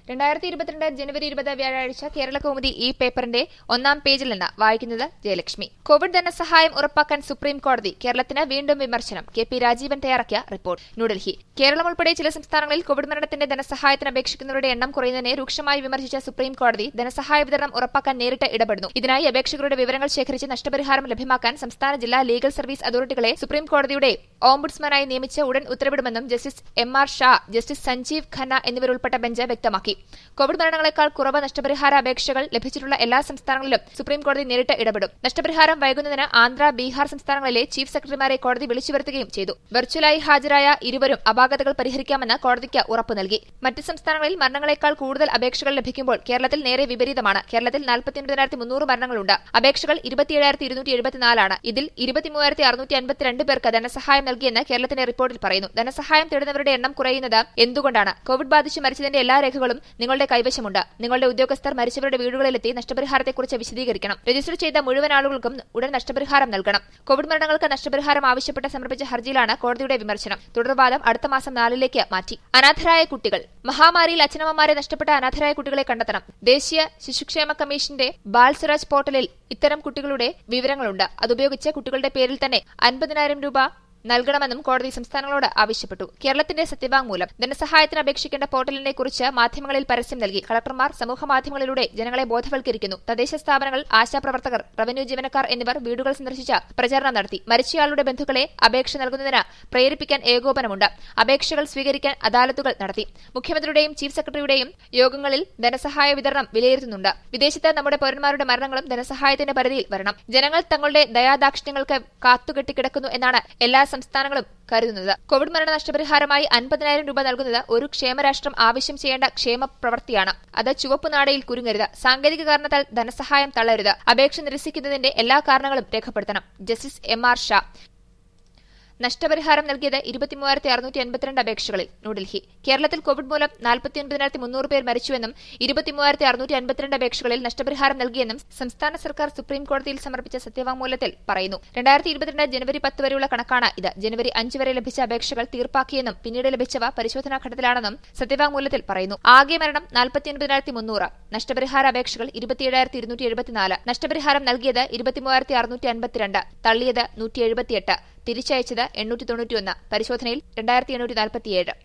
2022 ജനുവരി 20 വ്യാഴാഴ്ച കേരളകൗമുദി ഈ പേപ്പറിന്റെ ഒന്നാം പേജിൽ നിന്ന് വായിക്കുന്നത് ജയലക്ഷ്മി. കോവിഡ് ധനസഹായം ഉറപ്പാക്കാൻ സുപ്രീം കോടതി. കേരളത്തിന് വീണ്ടും വിമർശനം. കെ.പി. രാജീവൻ തയ്യാറാക്കിയ റിപ്പോർട്ട്. ന്യൂഡൽഹി. കേരളം ഉൾപ്പെടെ ചില സംസ്ഥാനങ്ങളിൽ കോവിഡ് മരണത്തിന്റെ ധനസഹായത്തിന് അപേക്ഷിക്കുന്നവരുടെ എണ്ണം കുറയുന്നതിനെ രൂക്ഷമായി വിമർശിച്ച സുപ്രീം കോടതി ധനസഹായ വിതരണം ഉറപ്പാക്കാൻ നേരിട്ട് ഇടപെടുന്നു. ഇതിനായി അപേക്ഷകരുടെ വിവരങ്ങൾ ശേഖരിച്ച് നഷ്ടപരിഹാരം ലഭ്യമാക്കാൻ സംസ്ഥാന ജില്ലാ ലീഗൽ സർവീസ് അതോറിറ്റികളെ സുപ്രീം കോടതിയുടെ ഓംബുഡ്സ്മാനായി നിയമിച്ച് ഉടൻ ഉത്തരവിടുമെന്നും justice M R. Shah, justice Sanjiv Khanna എന്നിവരുൾപ്പെട്ട ബെഞ്ച് വ്യക്തമാക്കി. കോവിഡ് മരണങ്ങളെക്കാൾ കുറവ് നഷ്ടപരിഹാര അപേക്ഷകൾ ലഭിച്ചിട്ടുള്ള എല്ലാ സംസ്ഥാനങ്ങളിലും സുപ്രീം കോടതി നേരിട്ട് ഇടപെടും. നഷ്ടപരിഹാരം വൈകുന്നതിന് ആന്ധ്ര, ബീഹാർ സംസ്ഥാനങ്ങളിലെ ചീഫ് സെക്രട്ടറിമാരെ കോടതി വിളിച്ചു വരുത്തുകയും ചെയ്തു. വെർച്വലായി ഹാജരായ ഇരുവരും അപാകതകൾ പരിഹരിക്കാമെന്ന് കോടതിക്ക് ഉറപ്പു നൽകി. മറ്റ് സംസ്ഥാനങ്ങളിൽ മരണങ്ങളെക്കാൾ കൂടുതൽ അപേക്ഷകൾ ലഭിക്കുമ്പോൾ കേരളത്തിൽ നേരെ വിപരീതമാണ്. കേരളത്തിൽ 49,300 മരണങ്ങളുണ്ട്. അപേക്ഷകൾ 27,274 ആണ്. ഇതിൽ 23,652 പേർക്ക് ധനസഹായം നൽകിയെന്ന് കേരളത്തിന്റെ റിപ്പോർട്ടിൽ പറയുന്നു. ധനസഹായം തേടുന്നവരുടെ എണ്ണം കുറയുന്നത് എന്തുകൊണ്ടാണ്? കോവിഡ് ബാധിച്ച് മരിച്ചതിന്റെ എല്ലാ രേഖകളും നിങ്ങളുടെ കൈവശമുണ്ട്. നിങ്ങളുടെ ഉദ്യോഗസ്ഥർ മരിച്ചവരുടെ വീടുകളിലെത്തി നഷ്ടപരിഹാരത്തെക്കുറിച്ച് വിശദീകരിക്കണം. രജിസ്റ്റർ ചെയ്ത മുഴുവൻ ആളുകൾക്കും ഉടൻ നഷ്ടപരിഹാരം നൽകണം. കോവിഡ് മരണങ്ങൾക്ക് നഷ്ടപരിഹാരം ആവശ്യപ്പെട്ട് സമർപ്പിച്ച ഹർജിയിലാണ് കോടതിയുടെ വിമർശനം. തുടർവാദം അടുത്ത മാസം 4-ലേക്ക് മാറ്റി. അനാഥരായ കുട്ടികൾ. മഹാമാരിയിൽ അച്ഛനമ്മമാരെ നഷ്ടപ്പെട്ട അനാഥരായ കുട്ടികളെ കണ്ടെത്തണം. ദേശീയ ശിശുക്ഷേമ കമ്മീഷന്റെ ബാൽ സ്വരാജ് പോർട്ടലിൽ ഇത്തരം കുട്ടികളുടെ വിവരങ്ങളുണ്ട്. അതുപയോഗിച്ച് കുട്ടികളുടെ പേരിൽ തന്നെ 50,000 രൂപ നൽകണമെന്നും കോടതി സംസ്ഥാനങ്ങളോട് ആവശ്യപ്പെട്ടു. കേരളത്തിന്റെ സത്യവാങ്മൂലം. ധനസഹായത്തിന് അപേക്ഷിക്കേണ്ട പോർട്ടലിനെ കുറിച്ച് മാധ്യമങ്ങളിൽ പരസ്യം നൽകി. കളക്ടർമാർ സമൂഹമാധ്യമങ്ങളിലൂടെ ജനങ്ങളെ ബോധവൽക്കരിക്കുന്നു. തദ്ദേശ സ്ഥാപനങ്ങൾ, ആശാപ്രവർത്തകർ, റവന്യൂ ജീവനക്കാർ എന്നിവർ വീടുകൾ സന്ദർശിച്ച പ്രചാരണം നടത്തി. മരിച്ചയാളുടെ ബന്ധുക്കളെ അപേക്ഷ നൽകുന്നതിന് പ്രേരിപ്പിക്കാൻ ഏകോപനമുണ്ട്. അപേക്ഷകൾ സ്വീകരിക്കാൻ അദാലത്തുകൾ നടത്തി. മുഖ്യമന്ത്രിയുടെയും ചീഫ് സെക്രട്ടറിയുടെയും യോഗങ്ങളിൽ ധനസഹായ വിതരണം വിലയിരുത്തുന്നുണ്ട്. വിദേശത്ത് നമ്മുടെ പൌരന്മാരുടെ മരണങ്ങളും ധനസഹായത്തിന്റെ പരിധിയിൽ വരണം. ജനങ്ങൾ തങ്ങളുടെ ദയാദാക്ഷിണ്യങ്ങൾക്ക് കാത്തുകെട്ടിക്കിടക്കുന്നു എന്നാണ് എല്ലാ സംസ്ഥാനങ്ങളും കരുതുന്നത്. കോവിഡ് മരണ നഷ്ടപരിഹാരമായി 50,000 രൂപ നൽകുന്നത് ഒരു ക്ഷേമരാഷ്ട്രം ആവശ്യം ചെയ്യേണ്ട ക്ഷേമ പ്രവൃത്തിയാണ്. അത് ചുവപ്പ് നാടയിൽ കുരുങ്ങരുത്. സാങ്കേതിക കാരണത്താൽ ധനസഹായം തള്ളരുത്. അപേക്ഷ നിരസിക്കുന്നതിന്റെ എല്ലാ കാരണങ്ങളും രേഖപ്പെടുത്തണം. Justice M R. ഷാ. നഷ്ടപരിഹാരം നൽകിയത് 23,652 അപേക്ഷകളിൽ. ന്യൂഡൽഹി. കേരളത്തിൽ കോവിഡ് മൂലം 49,300 പേർ മരിച്ചുവെന്നും 23,652 അപേക്ഷകളിൽ നഷ്ടപരിഹാരം നൽകിയെന്നും സംസ്ഥാന സർക്കാർ സുപ്രീം കോടതിയിൽ സമർപ്പിച്ച സത്യവാങ്മൂലത്തിൽ പറയുന്നു. 2022 ജനുവരി 10 വരെയുള്ള കണക്കാണ് ഇത്. ജനുവരി 5 വരെ ലഭിച്ച അപേക്ഷകൾ തീർപ്പാക്കിയെന്നും പിന്നീട് ലഭിച്ചവ പരിശോധനാ ഘട്ടത്തിലാണെന്നും സത്യവാങ്മൂലത്തിൽ പറയുന്നു. ആകെ മരണം 49,300. നഷ്ടപരിഹാര അപേക്ഷകൾ 27,274. നഷ്ടപരിഹാരം നൽകിയത് 23,652. തള്ളിയത് 178. തിരിച്ചയച്ചത് 891. പരിശോധനയിൽ 2,847.